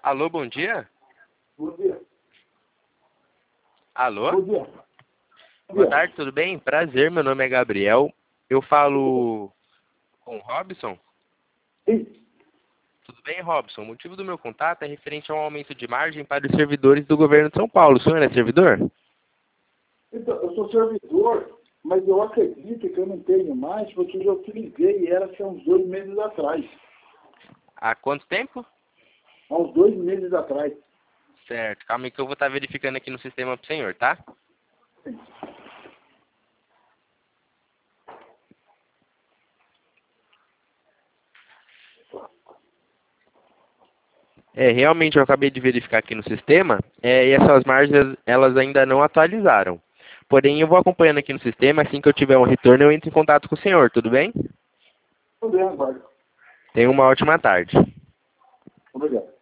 Alô, bom dia? Bom dia. Alô? Bom dia. Boa tarde, tudo bem? Prazer, meu nome é Gabriel. Eu falo com o Robson? Sim. Tudo bem, Robson? O motivo do meu contato é referente ao aumento de margem para os servidores do governo de São Paulo. O senhor é servidor? Então, eu sou servidor, mas eu acredito que eu não tenho mais, porque eu já utilizei era há uns 2 meses atrás. Há quanto tempo? Há uns 2 meses atrás. Certo, calma aí que eu vou estar verificando aqui no sistema pro senhor, tá? Realmente eu acabei de verificar aqui no sistema, e essas margens elas ainda não atualizaram. Porém, eu vou acompanhando aqui no sistema, assim que eu tiver um retorno, eu entro em contato com o senhor, tudo bem? Tudo bem, aguardo. Tenha uma ótima tarde. Obrigado.